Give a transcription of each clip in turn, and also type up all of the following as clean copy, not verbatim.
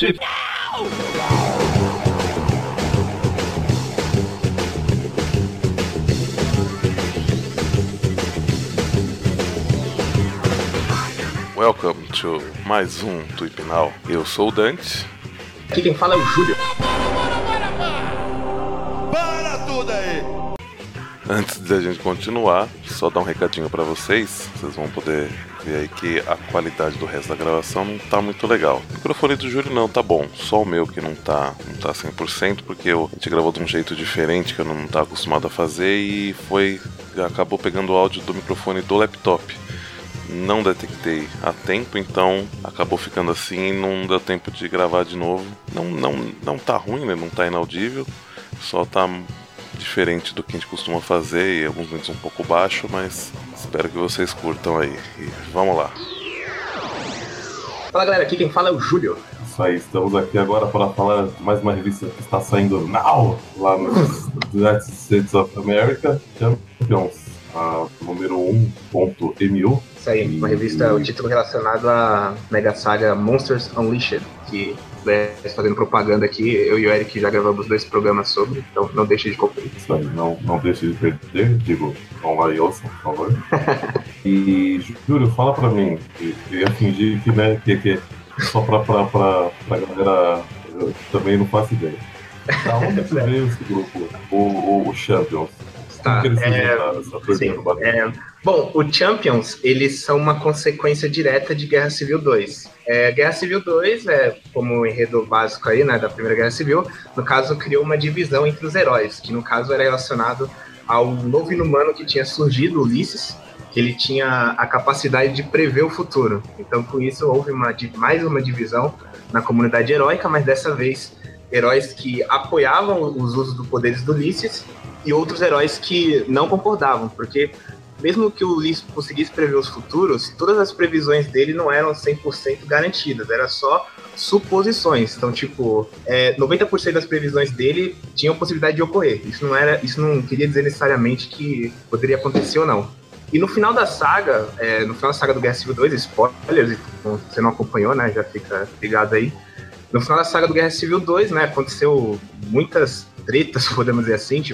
Shift. Welcome to mais um Tweep Now. Eu sou o Dante. Aqui quem fala é o Júlio. Para tudo aí! Antes de a gente continuar, só dar um recadinho pra vocês. Vocês vão poder ver aí que a qualidade do resto da gravação não tá muito legal. O microfone do Júlio não tá bom, só o meu que não tá 100%, porque a gente gravou de um jeito diferente que eu não tava acostumado a fazer e acabou pegando o áudio do microfone do laptop. Não detectei a tempo, então acabou ficando assim, não deu tempo de gravar de novo. Não tá ruim, né? Não tá inaudível, só tá diferente do que a gente costuma fazer e alguns momentos um pouco baixo, mas espero que vocês curtam aí. E vamos lá. Fala galera, aqui quem fala é o Júlio. Isso aí, estamos aqui agora para falar de mais uma revista que está saindo now, lá nos United States of America, Champions, a número 1.mu. Isso aí, uma revista, o título relacionado à mega saga Monsters Unleashed, que fazendo propaganda aqui, eu e o Eric já gravamos 2 programas sobre, então não deixe de conferir. Isso aí, não deixe de perder, vão lá e ouçam, por favor. E, Júlio, fala pra mim, eu ia fingir que, né, que só pra galera, eu também não faço ideia. Da onde você veio esse grupo, o Champions? Tá, Como que eles se juntaram? Bom, o Champions, eles são uma consequência direta de Guerra Civil 2. Guerra Civil 2, como o enredo básico aí, né, da Primeira Guerra Civil, no caso, criou uma divisão entre os heróis, que no caso era relacionado ao novo inumano que tinha surgido, Ulisses, que ele tinha a capacidade de prever o futuro. Então, com isso, houve mais uma divisão na comunidade heróica, mas dessa vez, heróis que apoiavam os usos dos poderes do Ulisses e outros heróis que não concordavam, porque mesmo que o Ulisses conseguisse prever os futuros, todas as previsões dele não eram 100% garantidas, era só suposições. Então, 90% das previsões dele tinham possibilidade de ocorrer. Isso não queria dizer necessariamente que poderia acontecer ou não. E no final da saga, do Guerra Civil 2, spoilers, se você não acompanhou, né, já fica ligado aí. No final da saga do Guerra Civil 2, né, aconteceu muitas tretas, podemos dizer assim,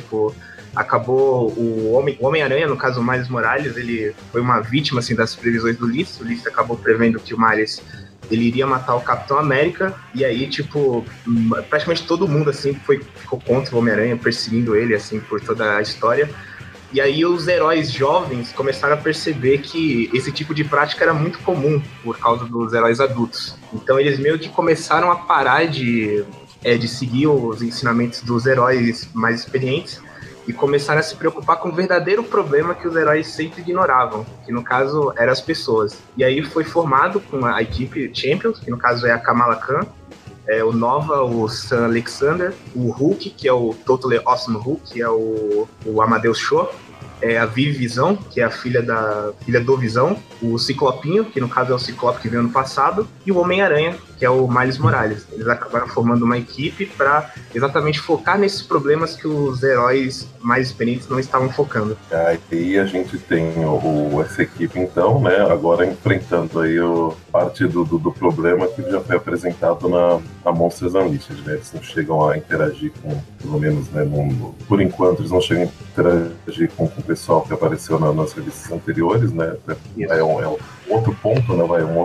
acabou o Homem-Aranha, no caso o Miles Morales, ele foi uma vítima, assim, das previsões do Ulisses. O Ulisses acabou prevendo que o Miles, ele iria matar o Capitão América, e aí, praticamente todo mundo, assim, ficou contra o Homem-Aranha, perseguindo ele, assim, por toda a história. E aí os heróis jovens começaram a perceber que esse tipo de prática era muito comum por causa dos heróis adultos. Então eles meio que começaram a parar de seguir os ensinamentos dos heróis mais experientes e começaram a se preocupar com o verdadeiro problema que os heróis sempre ignoravam, que no caso eram as pessoas. E aí foi formado com a equipe Champions, que no caso é a Kamala Khan, o Nova, o Sam Alexander, o Hulk, que é o Totally Awesome Hulk, que é o Amadeus Cho, a Vivi Visão, que é a filha do Visão, o Ciclopinho, que no caso é o Ciclope que veio ano passado, e o Homem-Aranha, que é o Miles Morales. Eles acabaram formando uma equipe para exatamente focar nesses problemas que os heróis mais experientes não estavam focando. Aí a gente tem essa equipe, então, né, agora enfrentando aí parte do problema que já foi apresentado na Monsters Unleashed, né? Eles não chegam a interagir com, pelo menos, né, por enquanto, eles não chegam a interagir com o pessoal que apareceu nas revistas anteriores, né? É um outro ponto, né? Uma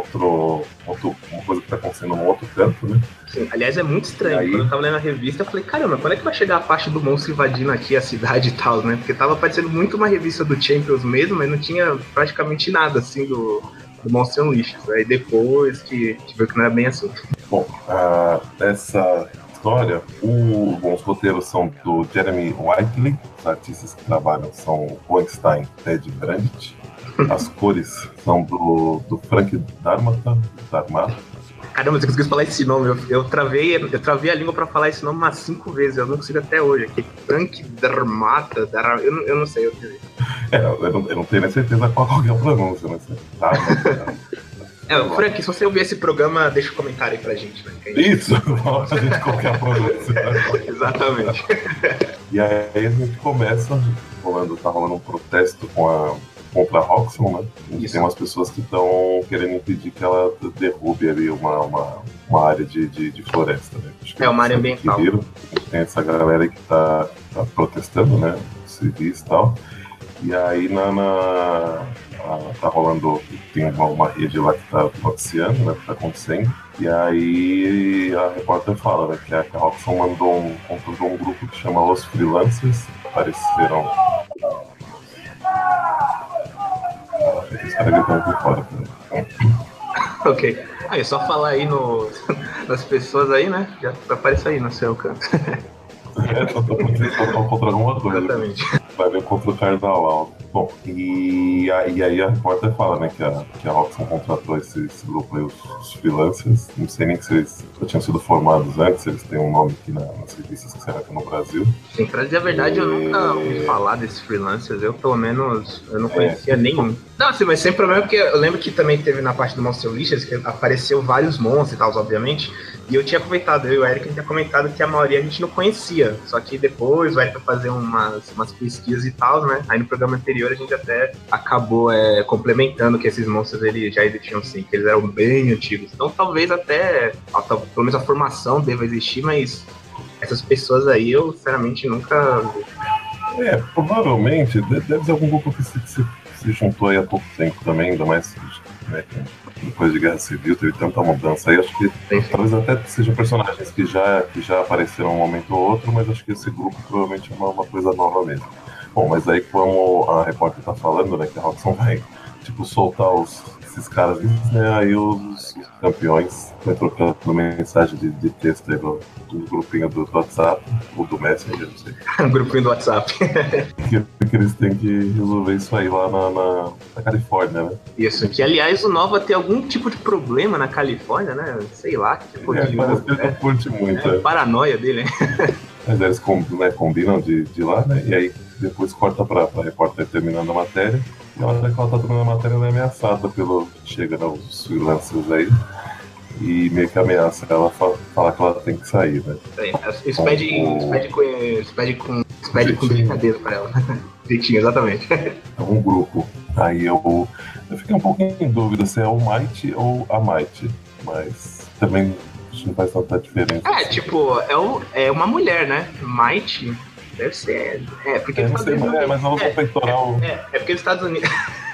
coisa que tá acontecendo num outro canto, né? Sim, aliás, é muito estranho. Aí, quando eu tava lendo a revista, eu falei, caramba, quando é que vai chegar a parte do monstro invadindo aqui a cidade e tal, né? Porque tava parecendo muito uma revista do Champions mesmo, mas não tinha praticamente nada, assim, do Monster Unleashed. Aí depois que viu que não era bem assim. Bom, essa história, os roteiros são do Jeremy Whiteley, os artistas que trabalham são Goenstein e Ted Brandt. As cores são do Frank Darmata. Caramba, você conseguiu falar esse nome. Eu travei a língua pra falar esse nome umas 5 vezes. Eu não consigo até hoje. Aqui, Frank Darmata. Eu não sei. Eu não tenho nem certeza qual é a pronúncia, mas Frank, se você ouvir esse programa, deixa um comentário aí pra gente. Né? Isso, fala pra gente qual é a pronúncia. Exatamente. E aí a gente começa, tá rolando um protesto contra a Roxxon, né? E tem umas pessoas que estão querendo impedir que ela derrube ali uma uma área de floresta, né? Acho que uma área ambiental. Tem essa galera aí que tá protestando, né? Civis e tal. E aí tá rolando, tem uma rede lá que tá noticiando, né? Que tá acontecendo. E aí a repórter fala, né, que a Roxxon contratou um grupo que chama Os Freelancers. Apareceram. Os caras gritando por fora. Ok. Aí é só falar aí nas pessoas aí, né? Já aparece aí no seu canto. Só contra alguma coisa. Exatamente. Vai ver contra o Carnaval. Bom, e aí a repórter fala, né, que a Roxxon contratou esse grupo aí, os freelancers. Não sei nem se eles já tinham sido formados antes, se eles têm um nome aqui nas revistas que será que é no Brasil. Sim, pra dizer a verdade, eu nunca ouvi falar desses freelancers. Eu, pelo menos, eu não conhecia nenhum. Não, assim, mas sem problema, porque eu lembro que também teve na parte do Monster Unleashed que apareceu vários monstros e tal, obviamente. E eu tinha comentado, eu e o Eric, a gente tinha comentado que a maioria a gente não conhecia. Só que depois o Eric foi fazer umas pesquisas e tal, né? Aí no programa anterior a gente até acabou complementando que esses monstros eles já existiam sim, que eles eram bem antigos. Então talvez até, pelo menos a formação deva existir, mas essas pessoas aí eu sinceramente nunca vi. Provavelmente deve ser algum grupo que se juntou aí há pouco tempo também, ainda mais, né, depois de Guerra Civil, teve tanta mudança aí, acho que talvez até sejam personagens que já apareceram um momento ou outro, mas acho que esse grupo provavelmente é uma coisa nova mesmo. Bom, mas aí como a repórter tá falando, né, que a Roxxon vai, tipo, soltar esses caras, né, aí os campeões vai trocando mensagem de texto aí no grupinho do WhatsApp, ou do Messenger, não sei. Um grupinho do WhatsApp. que eles têm que resolver isso aí lá na Califórnia, né? Isso, que aliás o Nova tem algum tipo de problema na Califórnia, né? Sei lá, que tipo parece que ele não curte muito. Paranoia dele, né? Mas eles combinam de ir lá, né? E aí depois corta pra repórter terminando a matéria. E a hora que ela tá terminando a matéria, ela é ameaçada pelo... Chega, né, os freelancers aí. E meio que ameaça ela falar que ela tem que sair, né? Isso pede com brincadeira pra ela. Jeitinho, exatamente. É um grupo. Aí eu fiquei um pouquinho em dúvida se é o Might ou a Might. Mas também não faz tanta diferença. Tipo, é uma mulher, né? Might... Deve ser. Porque não sei, mas ela usa o peitoral. É porque os Estados Unidos.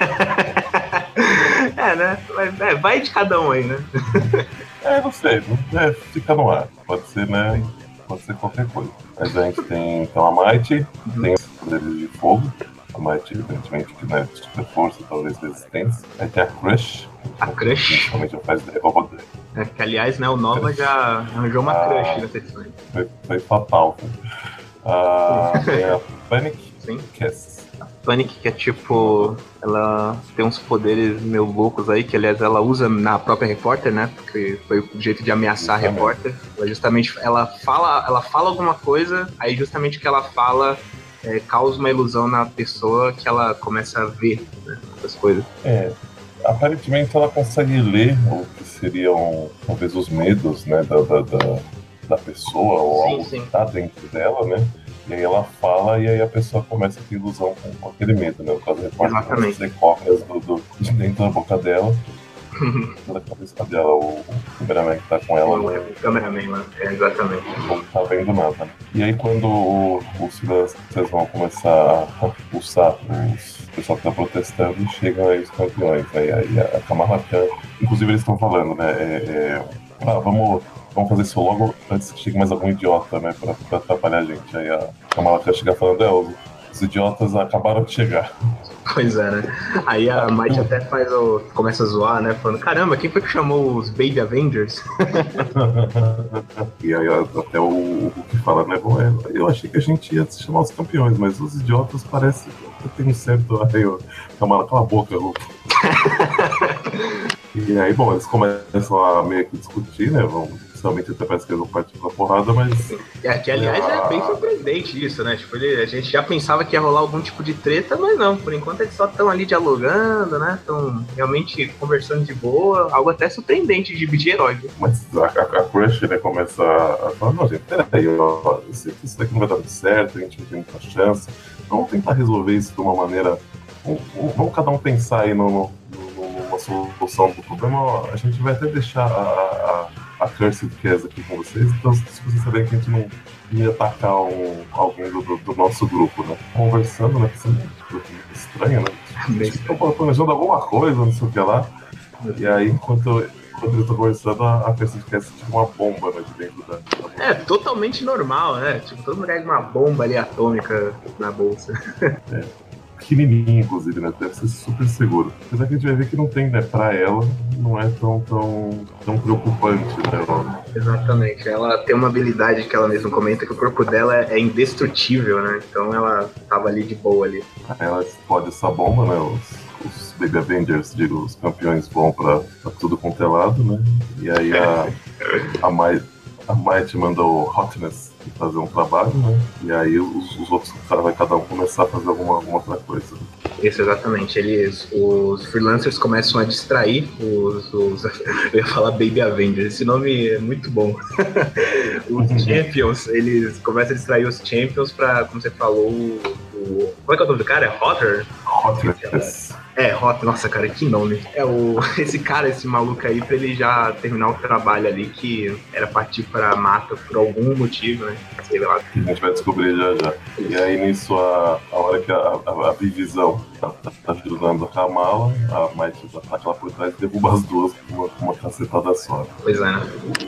Né? Mas, vai de cada um aí, né? Não sei. Fica no ar. Pode ser, né? Pode ser qualquer coisa. Mas a gente tem então a Might, tem os poderes de fogo. A Might, evidentemente, que não é de super força, talvez resistência. Aí tem a Crush. A Crush? Principalmente já faz roupa dele. Que aliás, né, o Nova já arranjou uma Crush nessa edição. Foi fatal. Tem a Panic. Sim. A Panic, que é tipo... Ela tem uns poderes meio loucos aí, que aliás ela usa na própria repórter, né? Porque foi o jeito de ameaçar a repórter. Ela fala alguma coisa, aí justamente o que ela fala causa uma ilusão na pessoa que ela começa a ver, né, essas coisas. Aparentemente ela consegue ler o que seriam talvez os medos, né, da pessoa ou algo que tá dentro dela, né? E aí ela fala e aí a pessoa começa a ter ilusão com aquele medo, né? No caso, repórter você corre de dentro da boca dela, da cabeça dela, o cameraman que tá com ela. O cameraman lá, exatamente. Não tá vendo nada. Né? E aí quando os freelancers vão começar a pulsar o pessoal que tá protestando, chegam aí os campeões. Aí a Kamala Khan, inclusive eles estão falando, né? Vamos fazer isso logo antes que chegue mais algum idiota, né? Pra atrapalhar a gente. Aí a Kamala Khan chega falando, os idiotas acabaram de chegar. Pois é, né? Aí a Might até começa a zoar, né? Falando, caramba, quem foi que chamou os Baby Avengers? E aí até o que fala, né? Bom, eu achei que a gente ia se chamar os campeões, mas os idiotas parecem que tem um certo... Aí o Kamala, cala a boca, Hulk. E aí, bom, eles começam a meio que discutir, né? Principalmente até parece que eles vão partir pra porrada, mas... Que aliás é bem surpreendente isso, né? Tipo, a gente já pensava que ia rolar algum tipo de treta, mas não. Por enquanto eles só estão ali dialogando, né? Estão realmente conversando de boa. Algo até surpreendente de herói. Viu? Mas a Crush, né, começa a falar, não, gente, peraí, isso daqui não vai dar muito certo, a gente não tem muita chance. Vamos tentar resolver isso de uma maneira... Vamos cada um pensar aí numa solução do problema. A gente vai até deixar a Cursed Cast aqui com vocês, então se vocês saberem que a gente não ia atacar alguém do nosso grupo, né? Conversando, né? Isso é estranho, né? Estão planejando alguma coisa, não sei o que lá. E aí, enquanto eles estão conversando, a Cursed Cast tinha uma bomba, né, de dentro da É, totalmente normal, né? Tipo, todo mundo carrega uma bomba ali atômica na bolsa. Pequenininho, inclusive, né? Deve ser super seguro. Apesar que a gente vai ver que não tem, né? Pra ela, não é tão preocupante, né? Exatamente. Ela tem uma habilidade que ela mesma comenta que o corpo dela é indestrutível, né? Então ela tava ali de boa ali. Aí ela explode essa bomba, né? Os Baby Avengers, digo, os campeões vão pra tudo quanto é lado, né? E aí a Might manda o Hotness fazer um trabalho, né? E aí os outros caras vai cada um começar a fazer alguma outra coisa. Isso, exatamente. Os freelancers começam a distrair eu ia falar Baby Avengers, esse nome é muito bom. Os Champions, eles começam a distrair os Champions pra, como você falou, como é que é o nome do cara? É Hotter? Hotness. Hot, nossa, cara, que nome. Esse maluco aí, pra ele já terminar o trabalho ali, que era partir pra mata por algum motivo, né? Sei lá. Que a gente vai descobrir já. E aí nisso, a hora que a Vivisão tá ajudando a Kamala, a Might ataca lá por trás e derruba as duas com uma cacetada só. Pois é, né?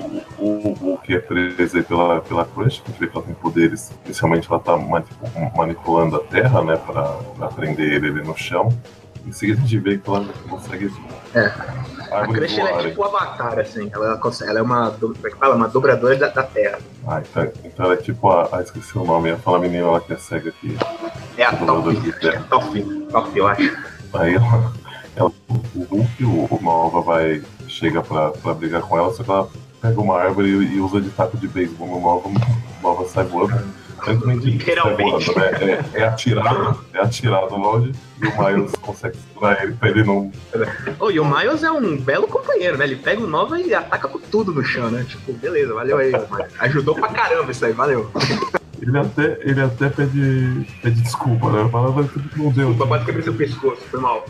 O que é preso aí pela Crush, que a gente vê que ela tem poderes. Inicialmente ela tá manipulando a terra, né? Pra prender ele no chão. Em seguida a gente vê que ela consegue. A Crush é tipo o Avatar, assim. Ela é uma dobradora da terra. Então ela é tipo esqueci o nome, ia falar a menina lá que é cega aqui. É a Top, eu acho. Aí o Hulk, o Nova chega pra brigar com ela, só que ela pega uma árvore e usa de taco de beisebol no Nova sai voando. Literalmente. Né? É atirado longe e o Miles consegue segurar ele pra ele não. E o Miles é um belo companheiro, né? Ele pega o Nova e ataca com tudo no chão, né? Tipo, beleza, valeu aí, Miles. Ajudou pra caramba isso aí, valeu. Ele até pede desculpa, né? Fala, mas não deu. Desculpa, quase quebrei seu pescoço, foi mal.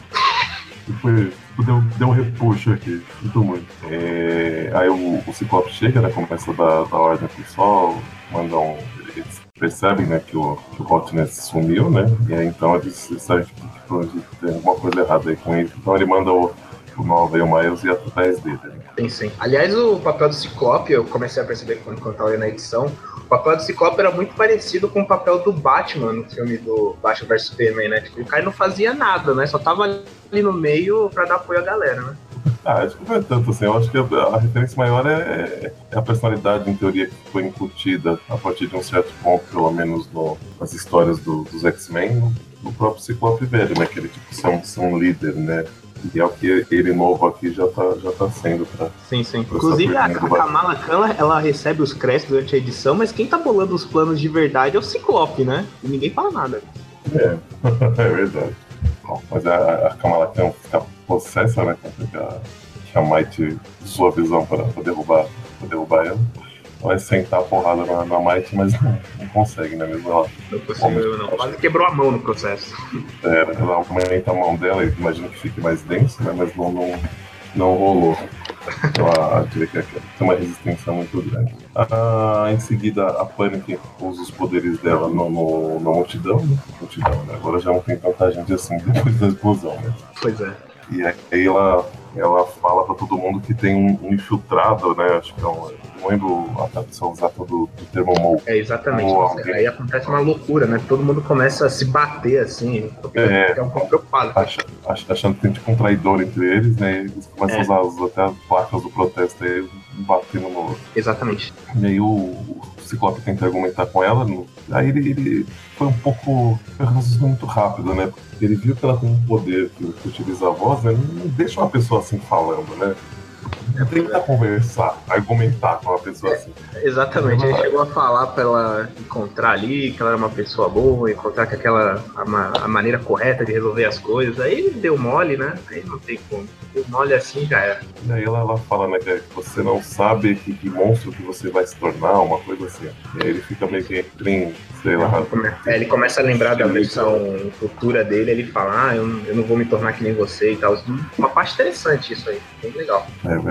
Deu um repuxo aqui, muito muito. Aí o Ciclope chega, né? Começa a dar ordem pro pessoal, eles percebem, né, que o Hotness sumiu, né? E aí então eles sabem que tem alguma coisa errada aí com ele. Então ele manda o Nova e o Miles ir atrás dele. Né? Sim. Aliás, o papel do Ciclope, eu comecei a perceber quando eu tava lendo a edição, o papel do Ciclope era muito parecido com o papel do Batman no filme do Batman vs Superman, né? Tipo, o cara não fazia nada, né? Só tava ali no meio pra dar apoio à galera, né? Acho que não é tanto assim. Eu acho que a referência maior é a personalidade, em teoria, que foi incutida a partir de um certo ponto, pelo menos nas histórias dos X-Men, no próprio Ciclope velho, né? Que ele tipo ser um líder, né? E é o que ele novo aqui já tá sendo pra. Sim. Inclusive a Kamala Khan, ela recebe os créditos durante a edição, mas quem tá bolando os planos de verdade é o Ciclope, né? E ninguém fala nada. É verdade. Bom, mas a Kamala Khan fica possessa, né? Que a Might usou a visão pra derrubar ela. Vai sentar a porrada na Might, mas não consegue, né? Mesmo ela. Não conseguiu, não. Quase quebrou a mão no processo. Ela aumenta a mão dela e imagina que fique mais denso, né? Mas não rolou. Então a gente vê que tem uma resistência muito grande. Em seguida, a Panic usa os poderes dela no multidão, né? Agora já não tem tanta gente assim depois da explosão, né? Pois é. E aí ela fala pra todo mundo que tem um infiltrado, né? Acho que não lembro a tradução exata do termo Mou. Exatamente. Aí acontece uma loucura, né? Todo mundo começa a se bater assim. É um pouco preocupado. Achando que tem tipo um traidor entre eles, né? Eles começam a usar até as placas do protesto aí, batendo no outro. Exatamente. E aí o Ciclope tenta argumentar com ela. Aí ele foi um pouco. Foi um raciocínio muito rápido, né? Ele viu que ela tem um poder que utiliza a voz, né? Não deixa uma pessoa assim falando, né? Tentar conversar, argumentar com uma pessoa assim. Exatamente, ele chegou a falar pra ela encontrar ali, que ela era uma pessoa boa, encontrar que a maneira correta de resolver as coisas. Aí ele deu mole, né? Aí não tem como. Deu mole assim já era. E aí ela fala, né, que você não sabe que monstro que você vai se tornar, uma coisa assim. E aí ele fica meio que sei lá. Ele começa a lembrar da versão futura dele, ele fala, eu não vou me tornar que nem você e tal. Uma parte interessante isso aí, bem legal. É verdade.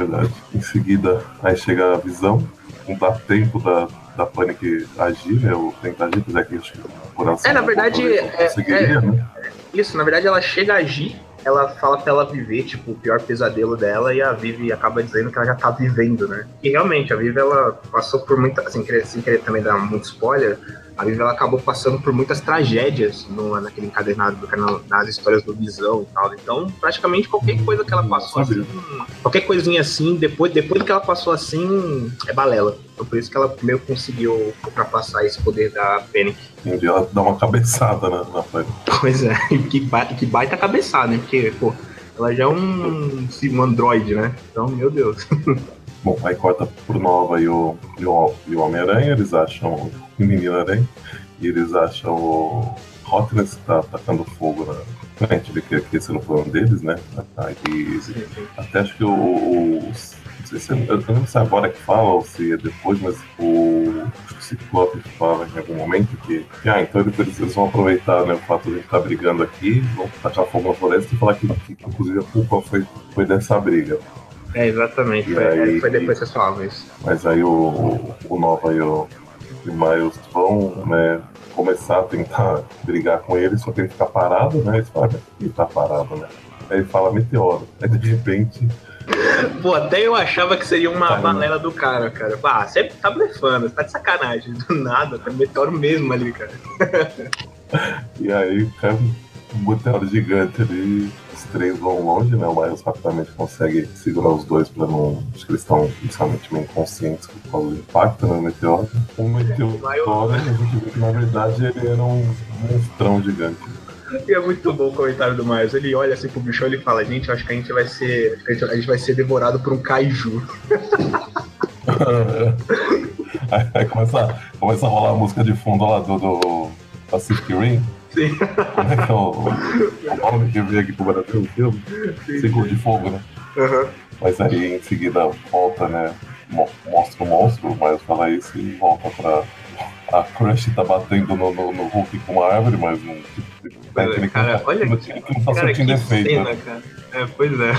verdade. Em seguida, aí chega a Visão, não dá tempo da Panic agir, né? Ou tentar agir, apesar que acho que por ação Na verdade, conseguiria, né? Isso, na verdade ela chega a agir, ela fala pra ela viver, tipo, o pior pesadelo dela, e a Vivi acaba dizendo que ela já tá vivendo, né? E realmente, a Vivi, ela passou por muita, assim, sem querer também dar muito spoiler, a Vivi, ela acabou passando por muitas tragédias naquele encadernado, nas histórias do Visão e tal. Então, praticamente qualquer coisa que ela passou assim, qualquer coisinha assim, depois do que ela passou assim, é balela. Então, por isso que ela meio conseguiu ultrapassar esse poder da Panic. Entendi, ela dá uma cabeçada na Panic. Pois é, que baita cabeçada, né? Porque, pô, ela já é um androide, né? Então, meu Deus. Bom, aí corta pro Nova e o Homem-Aranha, eles acham o Menino-Aranha, e eles acham o Hotness que tá atacando fogo na frente, vê que esse era o plano deles, né? Aí, até acho que não sei se eu não lembro se é agora que fala ou se é depois, mas o Ciclope fala em algum momento que então eles vão aproveitar, né, o fato de a gente estar brigando aqui, vão tacar fogo na floresta e falar que inclusive a culpa foi dessa briga. Exatamente, foi depois que vocês falavam isso. Mas aí o Nova e o Miles vão, né, começar a tentar brigar com ele, só que ele fica parado, né? Eles falam, ele tá parado, né? Aí ele fala meteoro. Aí de repente. Pô, até eu achava que seria uma balela do cara. Ah, você tá blefando, você tá de sacanagem. Do nada, tá meteoro mesmo ali, cara. E aí cai um meteoro gigante ali. Os três vão longe, né? O Miles rapidamente consegue segurar os dois pra não. Acho que eles estão inicialmente meio inconscientes por causa do impacto, né? O meteoro. O meteoro, a gente vê que na verdade ele era um monstrão gigante. E é muito bom o comentário do Miles. Ele olha assim pro bichão e ele fala: gente, eu acho que a gente vai ser devorado por um kaiju. Aí começa a rolar a música de fundo lá do Pacific Rim. Sim. Como é que é o nome que veio aqui pro Brasil, o filme? Seguro de Fogo, né? Uhum. Mas aí em seguida volta, né? Mostra o monstro, o Miles fala isso e volta pra. A Crush tá batendo no Hulk com uma árvore, mas não. Cara, olha que não tá surtindo efeito. Cena, cara. Pois é.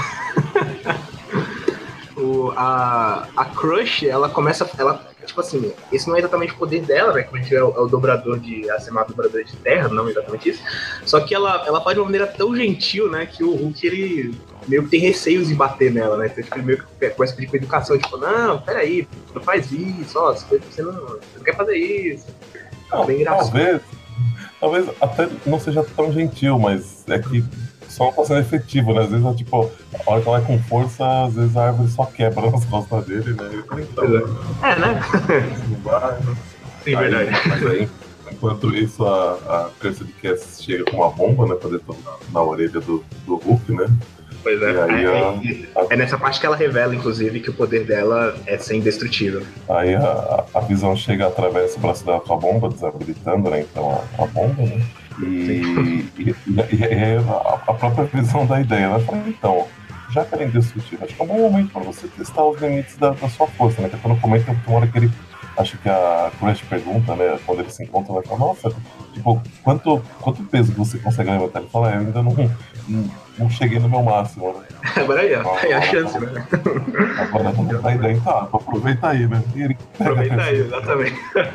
A Crush, ela começa. Tipo assim, esse não é exatamente o poder dela, né? Como a gente é o dobrador de. A semana dobrador de terra, não é exatamente isso. Só que ela faz de uma maneira tão gentil, né? Que o Hulk, ele meio que tem receios em bater nela, né? Então, tipo, ele meio que começa a pedir com educação, tipo, não, peraí, não faz isso, ó, você não quer fazer isso. Não, bem engraçado. Talvez até não seja tão gentil, mas é que só não tá sendo efetivo, né? Às vezes, tipo, a hora que ela vai com força, às vezes a árvore só quebra nas costas dele, né? Ele fala, então, né? Sim, verdade. Mas aí, enquanto isso, a Cursed Cass chega com uma bomba, né? Pra detonar na orelha do Hulk, né? Pois é. E aí é nessa parte que ela revela, inclusive, que o poder dela é ser indestrutível. Aí a Visão chega, atravessa o braço dela com a bomba, desabilitando, né? Então a bomba, né? E a própria Visão da ideia, ela fala, então, já que ela é indestrutível, acho que é um bom momento para você testar os limites da sua força, né? Que quando comenta, tem uma hora que ele. Acho que a Crush pergunta, né? Quando eles se encontram, ela fala, nossa, tipo, quanto peso você consegue levantar? Ele fala, eu ainda não cheguei no meu máximo, né? Agora aí, ó, tem a chance, né? Agora vamos dar ideia, tá, aproveita aí, né? Aproveita aí, exatamente.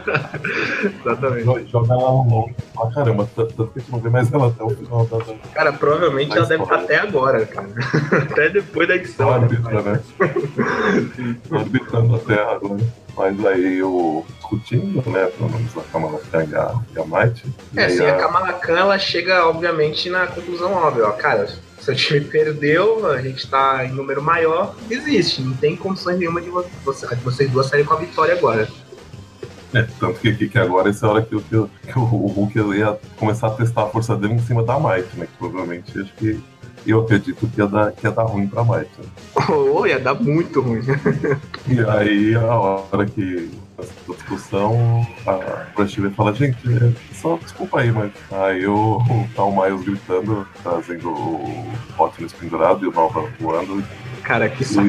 Exatamente. Joga ela longe. Ah, caramba, tanto que a gente não vê mais ela até o final da. Cara, provavelmente ela deve estar até agora, cara. Até depois da edição. Órbita, né? Orbitando a Terra agora. Mas aí discutindo, né? Pelo menos a Kamala Khan e a Might. Sim, a Kamala Khan, ela chega, obviamente, na conclusão óbvia, ó, cara. Seu time perdeu, a gente tá em número maior, existe, não tem condições nenhuma de vocês duas saírem com a vitória agora. Tanto que agora essa é a hora que o Hulk ia começar a testar a força dele em cima da Might, né? Que provavelmente acho que eu acredito que ia dar ruim pra Might. Né? Ia dar muito ruim. E aí a hora que nessa discussão, a Crush fala, gente, só desculpa aí, mas aí tá o Miles gritando, trazendo o Hotness pendurado e o Nova voando. Cara, que saco.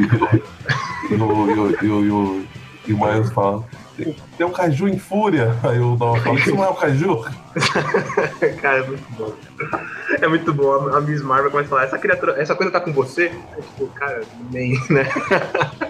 E o Miles fala, tem um kaiju em fúria. Aí o Nova fala, isso não é um kaiju? Cara, é muito bom. É muito bom. A Miss Marvel começa a falar, essa coisa tá com você? É tipo, cara, nem, né?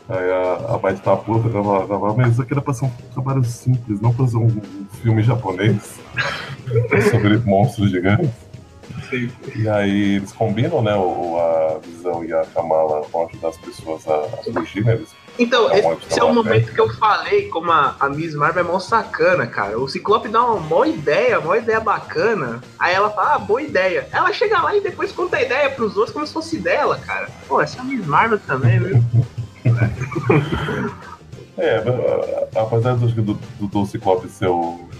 Aí a Might tá puta, ela fala, mas isso aqui era pra ser um trabalho simples, não pra ser um filme japonês sobre monstros gigantes. Sim. E aí eles combinam, né? A Visão e a Kamala vão ajudar as pessoas a fugir, né? Então, esse é o momento que eu falei como a Miss Marvel é mó sacana, cara. O Ciclope dá uma mó ideia bacana. Aí ela fala, boa ideia. Ela chega lá e depois conta a ideia pros outros como se fosse dela, cara. Pô, essa é a Miss Marvel também, viu? Apesar do Ciclope ser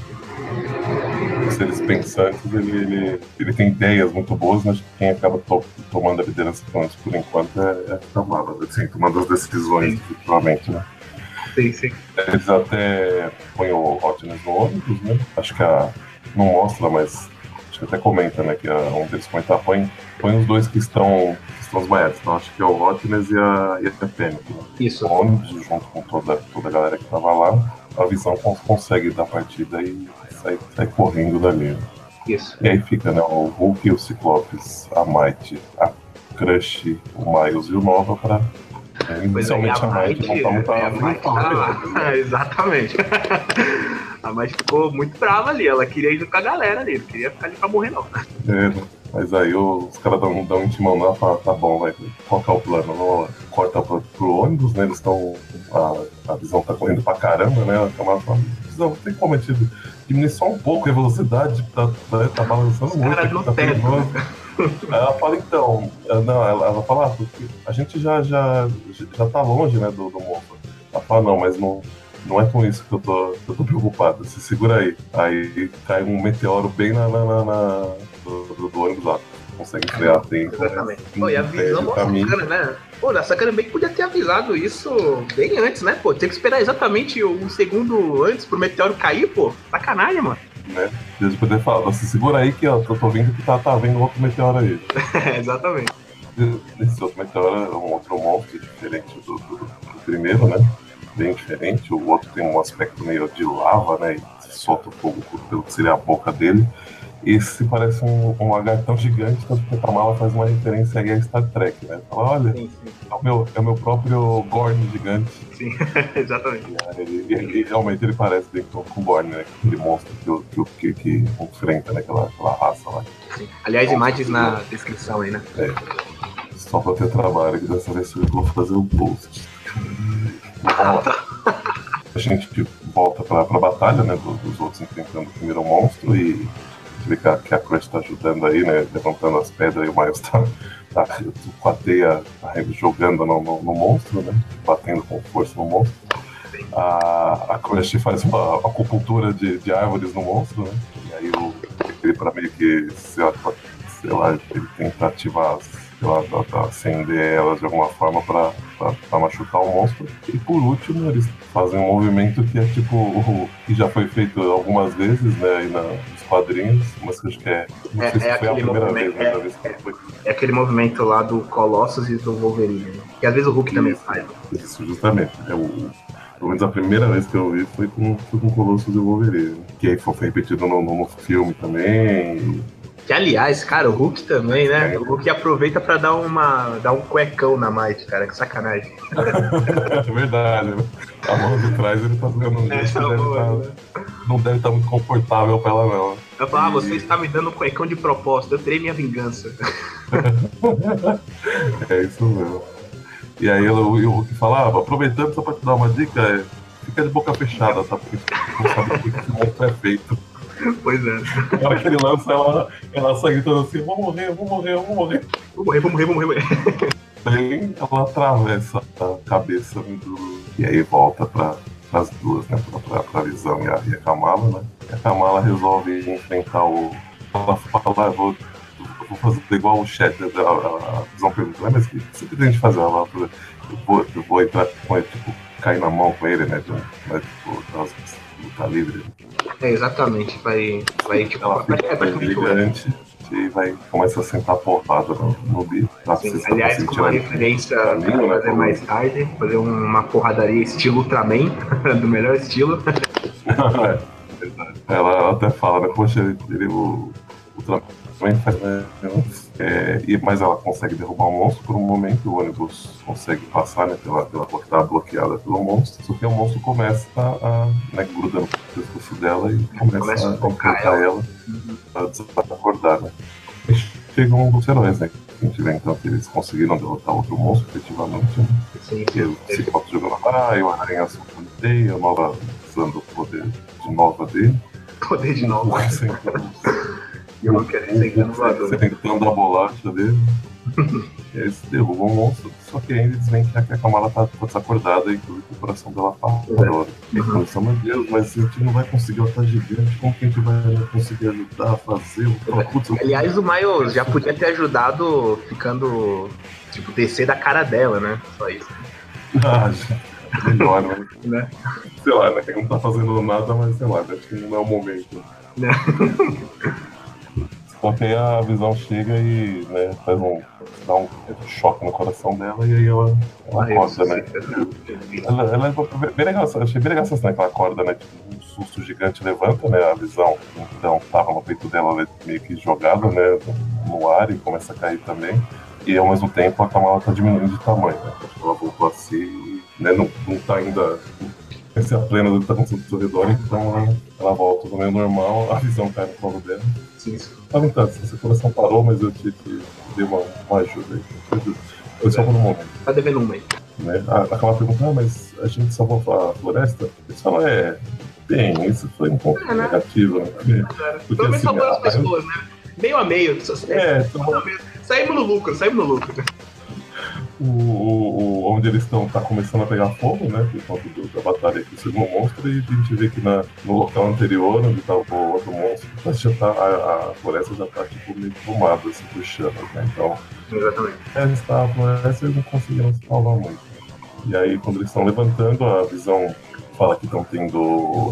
seres pensantes, ele tem ideias muito boas, mas quem acaba tomando a liderança com isso por enquanto é a Kamala, assim, tomando as decisões, efetivamente, né? Sim. Eles até põem o Hotness no ônibus, né? Acho que não mostra, mas acho que até comenta, né? Que um deles comenta, põe os dois que estão desmaiados. Então acho que é o Hotness e a Panic, né? Isso. O ônibus, junto com toda a galera que tava lá, a Visão consegue dar partida e sai correndo dali. Isso. E aí fica, né? O Hulk, o Ciclopes, a Might, a Crush, o Miles e o Nova pra... Inicialmente a Might não tá muito exatamente. A Might ficou muito brava ali. Ela queria ir com a galera ali. Não queria ficar ali pra morrer, não. Mas aí os caras dão um timão lá e falam, tá bom, vai, qual que é o plano? Vamos cortar pro ônibus, né? Eles estão... A Visão tá correndo pra caramba, né? A Kamala fala, Visão, tem como a gente diminuir só um pouco a velocidade? Tá balançando muito. Cara, aqui, tá perigoso. Aí ela fala, então... Não, ela fala, porque a gente já tá longe, né, do monstro. Ela fala, não, mas não é com isso que eu tô preocupado. Se segura aí. Aí cai um meteoro bem do ônibus lá. Consegue frear tempo. Exatamente. Pô, e a Visão mó sacana, né? Pô, da sacana bem que podia ter avisado isso bem antes, né? Pô, tem que esperar exatamente um segundo antes pro meteoro cair, pô. Sacanagem, mano. Né? Eles poderiam falar, se segura aí que ó, eu tô vendo que tá vendo outro meteoro aí. Exatamente. Esse outro meteoro é um outro monstro diferente do primeiro, né? Bem diferente. O outro tem um aspecto meio de lava, né? E solta fogo pelo que seria a boca dele. Esse parece um lagartão gigante, tanto que a Kamala faz uma referência aí a Star Trek, né? Fala, olha, sim. É o meu próprio Gorn gigante. Sim, exatamente. E realmente ele parece bem com o Gorn, né? Aquele monstro que enfrenta, né? Aquela raça lá. Sim. Aliás, imagens na descrição aí, né? Só pra ter trabalho, que dessa vez eu vou fazer o post. A gente volta pra batalha, né? Dos outros enfrentando o primeiro monstro e vê que a Crush tá ajudando aí, né? Levantando as pedras e o Miles tá com a teia jogando no monstro, né? Batendo com força no monstro. A Crush faz uma acupuntura de árvores no monstro, né? E aí ele pra meio que, sei lá, ele tenta ativar acender elas de alguma forma pra machucar o monstro. E por último, eles fazem um movimento que é tipo o que já foi feito algumas vezes, né, aí nos quadrinhos, mas que acho que não sei se foi a primeira vez, né, vez que foi. É aquele movimento lá do Colossus e do Wolverine, né? Que às vezes o Hulk também faz. Isso, justamente. Pelo menos a primeira vez que eu vi foi com o Colossus e o Wolverine. Que aí foi repetido no filme também. Que, aliás, cara, o Hulk também, né? O Hulk aproveita pra dar um cuecão na Might, cara. Que sacanagem. É verdade, né? A mão de trás ele tá dando um jeito que não deve estar muito confortável pra ela, não. Eu falo, você está me dando um cuecão de propósito, eu terei minha vingança. É isso mesmo. E aí o Hulk fala, aproveitando só pra te dar uma dica, fica de boca fechada, tá? Porque não sabe o que esse monstro é feito. Pois é. Na hora que ele lança, ela sai gritando assim, vou morrer. Aí ela atravessa a cabeça e aí volta pras duas, né? Pra Visão e a Kamala, né? E a Kamala resolve enfrentar ela fala, vou fazer igual o chat, a Visão pergunta, mas o que você pretende fazer? Ela fala, eu vou entrar com ele, tipo, cair na mão com ele, né? Luta livre. Exatamente, vai tipo, ela fica gigante e começa a sentar porrada no bicho. Aliás, com uma referência pra fazer mais tarde, fazer uma porradaria estilo Ultraman, do melhor estilo. Ela até fala, né? Poxa, o Ultraman também faz mas ela consegue derrubar o monstro por um momento, o ônibus consegue passar, né, pela rua que estava bloqueada pelo monstro, só que o monstro começa né, gruda no pescoço dela e começa a enforcar ela a desacordar, né. E chegam os heróis, né, a gente vê então que eles conseguiram derrotar outro monstro, efetivamente, né. Sim. E o Ciclope jogando a praia, o Aranha soltando teia, a Nova usando o poder de nova dele. Poder de novo. E eu não quero ser inovador. Sentando a bolacha dele. E aí eles derrubam o monstro. Só que aí eles veem que a Kamala tá desacordada e que o coração dela parou. E eles pensam, meu Deus, mas a gente não vai conseguir, ela tá gigante. Como que a gente vai conseguir ajudar a fazer? Aliás, o Miles já podia ter ajudado ficando, tipo, descer da cara dela, né? Só isso. Melhor, né? Sei lá, né? Que não tá fazendo nada, mas sei lá, acho que não é o momento. Só que aí a Visão chega e, né, dá um choque no coração dela e aí ela acorda, né? Ela é bem legal, achei bem legal essa cena que ela acorda, né? Tipo, um susto gigante levanta, né? A Visão, então, tava no peito dela meio que jogada, né? No ar e começa a cair também. E ao mesmo tempo a Kamala tá diminuindo de tamanho, né? Ela voltou a ser, né? Não tá ainda esse a plena do que tá acontecendo ao seu redor, então ela volta ao tamanho normal, a Visão cai no colo dela. Sim. Então, seu coração parou, mas eu tive que dar uma ajuda aí. Eu só por um momento. Tá devendo um aí. Né? A Kamala pergunta, mas a gente salvou a floresta? Eles falam, bem, isso foi um pouco negativo, né? Pelo menos salvou as pessoas, né? Meio a meio. Saímos no lucro. Onde eles estão tá começando a pegar fogo, né? Por conta da batalha com o segundo monstro, e a gente vê que no local anterior, onde tá o outro monstro, a floresta já tá tipo meio tomada, assim, puxando, né? Então, exatamente. A floresta eles não conseguiram salvar muito. E aí, quando eles estão levantando, a Visão fala que estão tendo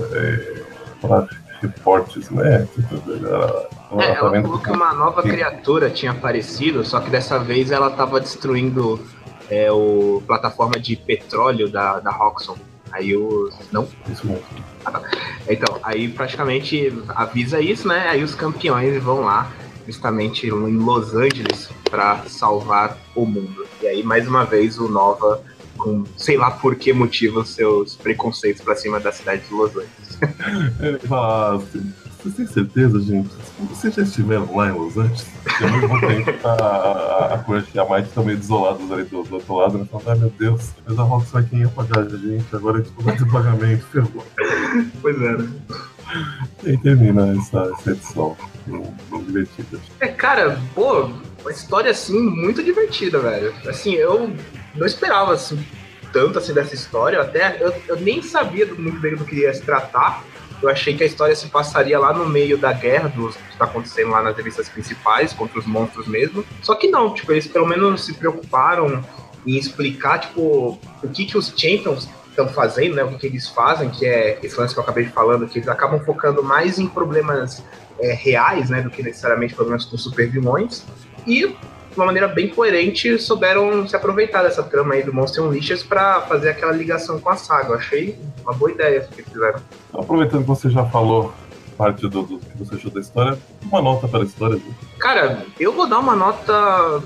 reportes, né? Ela falou que uma nova criatura tinha aparecido, só que dessa vez ela estava destruindo a plataforma de petróleo da Roxxon. Aí não? Isso mesmo. Então, aí praticamente avisa isso, né? Aí os campeões vão lá, justamente em Los Angeles, para salvar o mundo. E aí, mais uma vez, o Nova, com sei lá por que motivo, seus preconceitos para cima da cidade de Los Angeles. Ele fala, vocês têm certeza, gente? Vocês já estiveram lá em Los Angeles? E ao mesmo tempo a Crush e a Mike estão meio desolados ali do outro lado, né? Falando, meu Deus, mas a Rox vai quem ia pagar a gente, agora a gente vai ter pagamento, ferrou. Pois é, né? E aí termina essa edição, muito divertida. Cara, uma história assim muito divertida, velho. Assim, eu não esperava assim, tanto assim dessa história, eu nem sabia muito bem do que ia se tratar. Eu achei que a história se passaria lá no meio da guerra que tá acontecendo lá nas revistas principais, contra os monstros mesmo. Só que não, tipo, eles pelo menos se preocuparam em explicar, tipo, o que os Champions estão fazendo, né? O que eles fazem, que é esse lance que eu acabei de falando, que eles acabam focando mais em problemas reais, né? Do que necessariamente problemas com super vilões. E de uma maneira bem coerente, souberam se aproveitar dessa trama aí do Monster Unleashed pra fazer aquela ligação com a saga. Eu achei uma boa ideia isso que eles fizeram. Aproveitando que você já falou parte do que você achou da história, uma nota para a história, viu? Cara, eu vou dar uma nota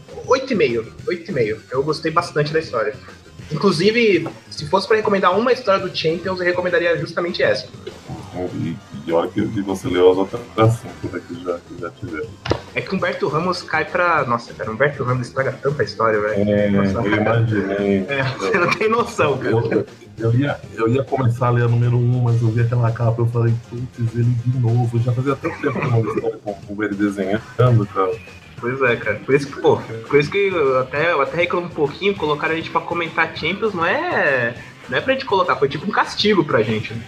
8,5. Eu gostei bastante da história. Inclusive, se fosse pra recomendar uma história do Champions, eu recomendaria justamente essa. E olha que você leu as outras 5, né, que já tiveram. É que Humberto Ramos cai pra... Nossa, cara, Humberto Ramos estraga tanta história, velho. Eu imaginei. Você não tem noção, cara. Eu ia começar a ler a número 1, mas eu vi aquela capa, eu falei, putz, ele de novo. Já fazia tanto tempo que eu não história com ele desenhando, cara. Pois é, cara. Por isso que eu até reclamo um pouquinho, colocar a gente pra comentar Champions não é pra gente colocar, foi tipo um castigo pra gente. Né?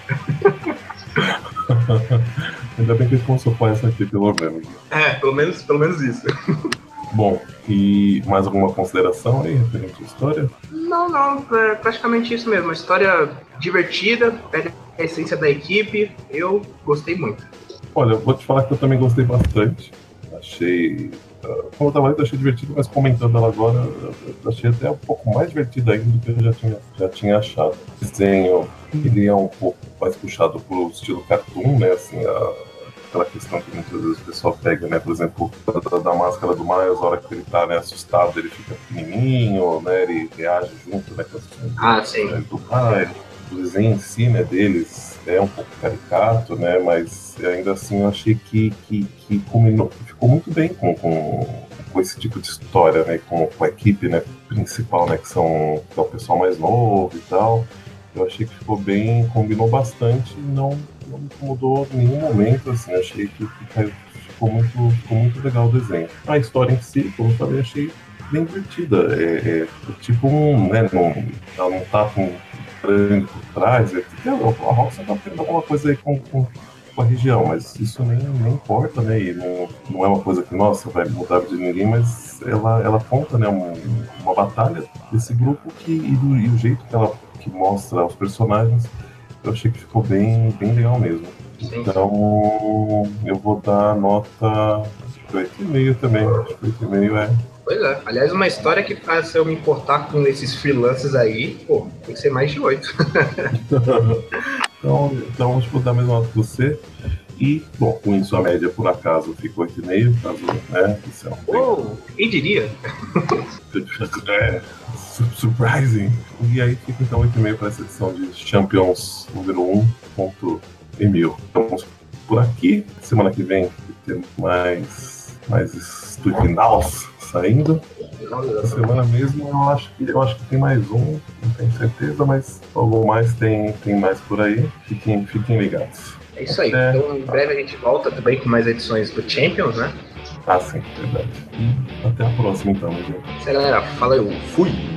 Ainda bem que a gente consultou essa aqui, pelo menos. Pelo menos isso. Bom, e mais alguma consideração aí referente à história? Não, é praticamente isso mesmo. Uma história divertida, pega a essência da equipe, eu gostei muito. Olha, eu vou te falar que eu também gostei bastante. Achei... Como eu tava lendo, achei divertido, mas comentando ela agora, eu achei até um pouco mais divertido ainda do que eu já tinha achado. O desenho, ele é um pouco mais puxado pro estilo cartoon, né, assim, aquela questão que muitas vezes o pessoal pega, né? Por exemplo, da máscara do Miles, a hora que ele tá, né, assustado, ele fica pequenininho, né? Ele reage junto, né, com as sim. do Miles. O desenho em si, né, deles é um pouco caricato, né? Mas ainda assim eu achei que combinou, ficou muito bem com esse tipo de história, né? Com a equipe, né, principal, né? Que é o pessoal mais novo e tal. Eu achei que ficou bem, combinou bastante e não me incomodou em nenhum momento, assim. Eu achei que ficou muito legal o desenho. A história em si, como eu falei, achei bem divertida. Tipo né? Ela não tá com grande por trás. A Rockstar tá tendo alguma coisa aí com a região, mas isso nem importa, né? E não é uma coisa que, nossa, vai mudar a vida de ninguém, mas ela conta, né, uma batalha desse grupo e o jeito que mostra os personagens, eu achei que ficou bem legal mesmo. Sim. Então, eu vou dar nota 8,5 também. Acho que 8,5 Pois é. Aliás, uma história que faz eu me importar com esses freelancers aí, pô, tem que ser mais de 8. Então vamos dar a mesma nota que você. E, bom, com isso a média por acaso fica 8,5, caso, né? Isso quem diria? Surprising. E aí fica então 8,5 para essa edição de Champions número 1.Emil. Vamos por aqui. Semana que vem temos mais Stupinaus saindo. Essa semana mesmo eu acho que tem mais um, não tenho certeza, mas logo mais tem mais por aí. Fiquem ligados. É isso aí. Então, em breve a gente volta também com mais edições do Champions, né? Ah, sim, verdade. E até a próxima, então, gente. Isso aí, galera. Fala, eu fui!